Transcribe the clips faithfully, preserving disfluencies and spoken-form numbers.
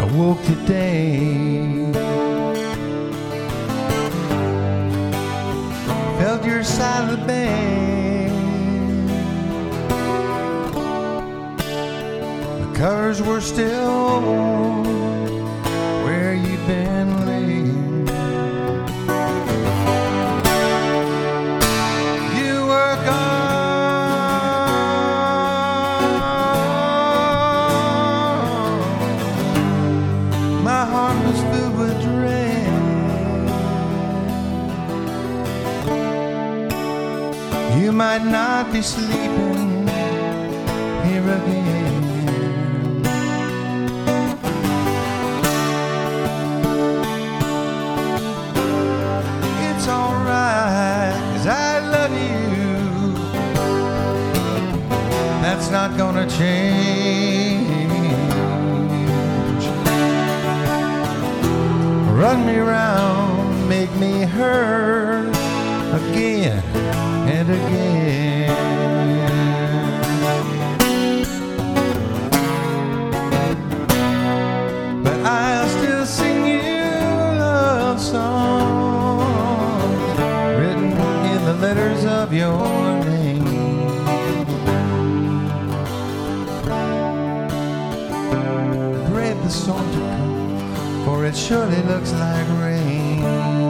woke today, felt your side of the bed. The covers were still warm where you'd been laying. You were gone. My heart was filled with dread. You might not be sleeping here again. It's alright, 'cause I love you. That's not gonna change. Run me round, make me hurt again and again. But I'll still sing you love songs written in the letters of your name. Pray the storm to come, for it surely looks like rain.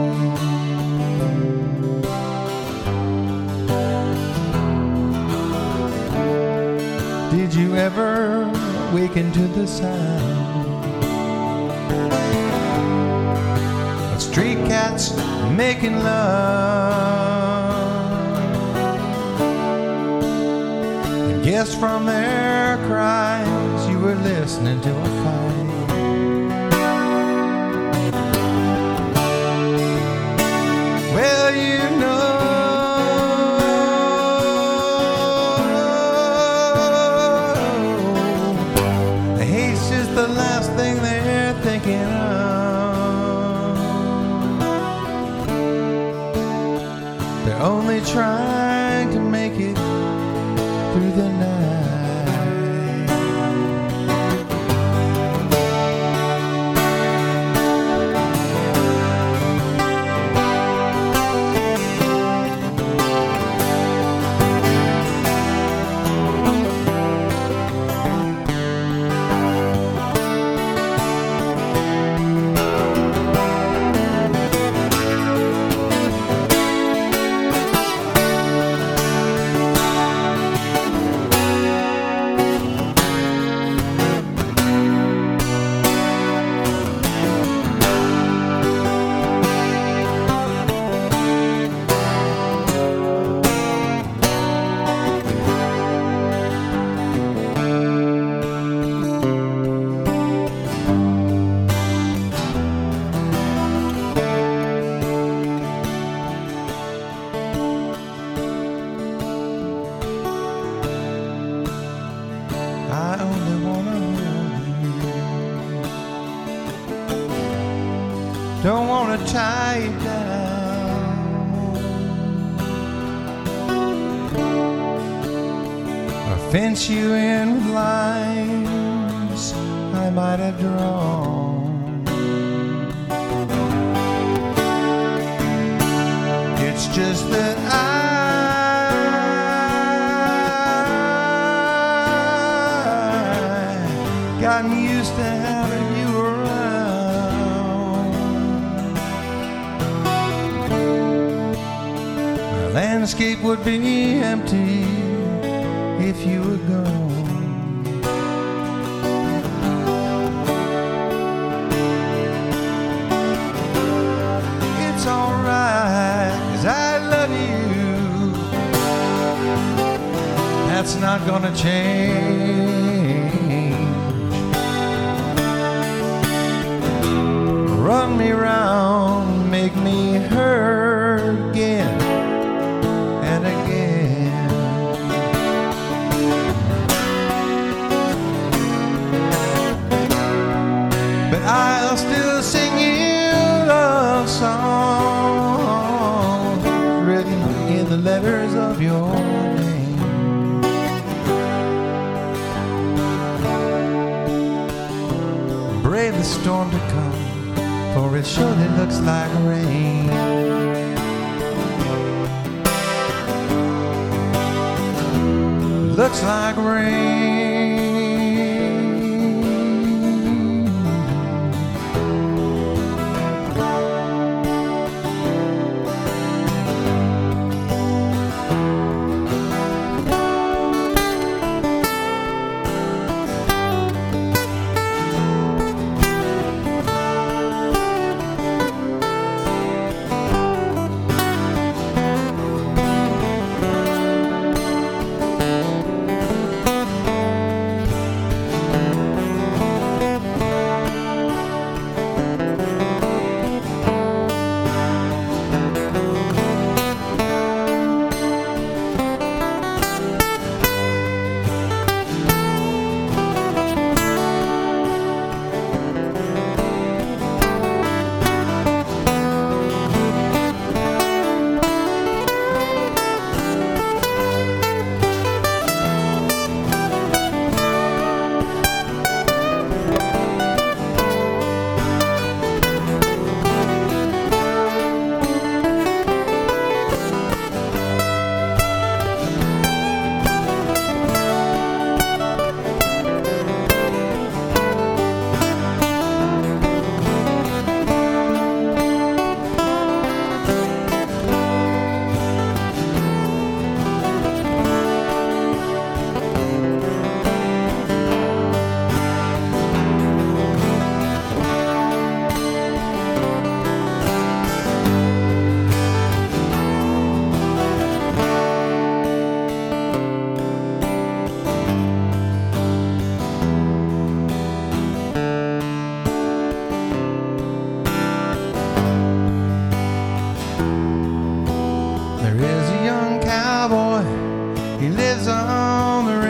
Did you ever waken to the sound of street cats making love, and guess from their cries you were listening to a fight? Well, you know the last thing they're thinking of. They're only trying to make it through the night. I only wanna hold you, don't wanna tie you down or fence you in with lines I might have drawn. It's just that I gotten used to having you around. The landscape would be empty if you were gone. It's alright, 'cause I love you. That's not gonna change. Run me round, make me hurt again and again. But I'll still sing you love songs written in the letters of your name. Brave brave the storm to come, for it surely looks like rain. Looks like rain. He lives on the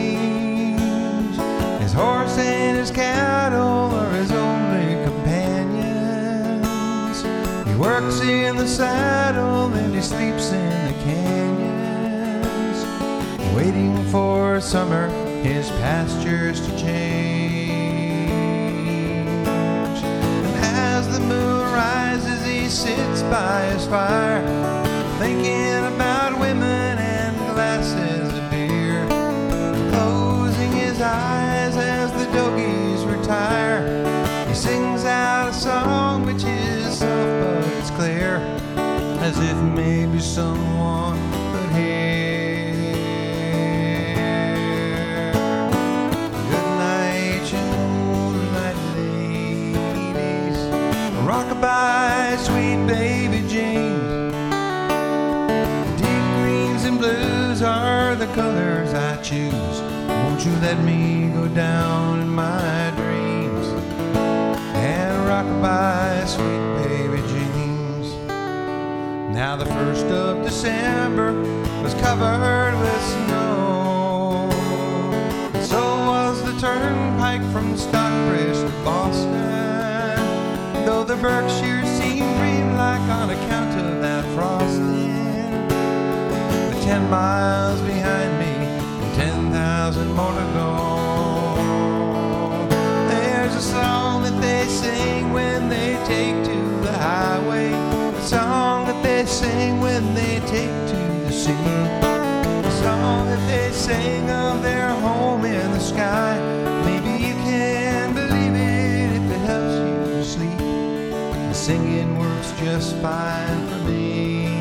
range. His horse and his cattle are his only companions. He works in the saddle and he sleeps in the canyons, waiting for summer, his pastures to change. And as the moon rises, he sits by his fire, thinking about women and glasses of beer, closing his eyes as the doggies retire. He sings out a song which is soft but it's clear, as if maybe someone could hear. Good night, you moonlight ladies, rock-a-bye, sweet baby Jane. Blues are the colors I choose. Won't you let me go down in my dreams and rock-a-bye, sweet baby James. Now the first of December was covered with snow, and so was the turnpike from Stockbridge to Boston, though the Berkshires seemed green like on account of that frosting. Ten miles behind me and ten thousand more to go. There's a song that they sing when they take to the highway, a song that they sing when they take to the sea, a song that they sing of their home in the sky. Maybe you can believe it if it helps you to sleep. The singing works just fine for me.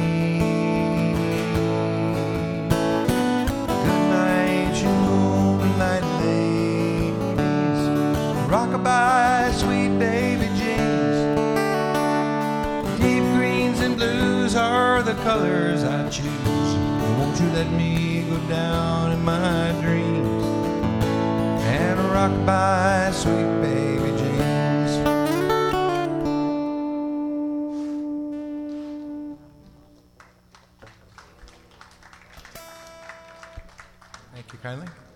Rock-a-bye, sweet baby James. Deep greens and blues are the colors I choose. Won't you let me go down in my dreams and rock-a-bye, sweet baby James. Thank you kindly.